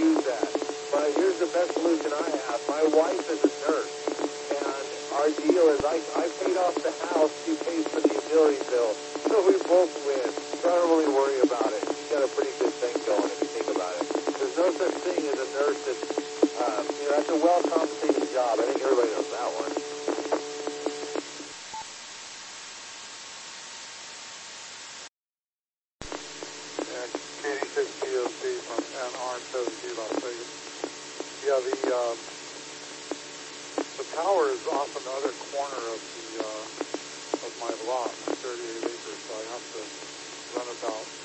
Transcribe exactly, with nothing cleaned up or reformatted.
use that. But here's the best solution I have. My wife is a nurse, and our deal is I, I paid off the house, she pays for the utility bill. So we both win. So I don't really worry about it. She's got a pretty good thing going if you think about it. There's no such thing as a nurse that's, um, you know, that's a well-compensated job. I think everybody knows that one. Yeah, the uh, the tower is off on the other corner of the uh, of my lot, thirty-eight acres. So I have to run about